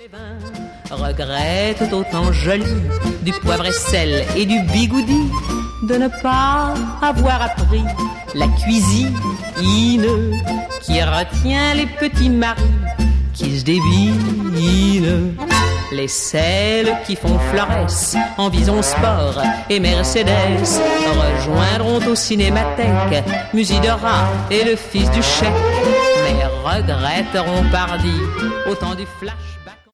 Regrette autant joli du poivre et sel et du bigoudi de ne pas avoir appris la cuisine qui retient les petits maris qui se dévinent. Les selles qui font Florès en Vison Sport et Mercedes rejoindront au cinémathèque Musidora et le fils du chef, mais regretteront pardi au temps du flash.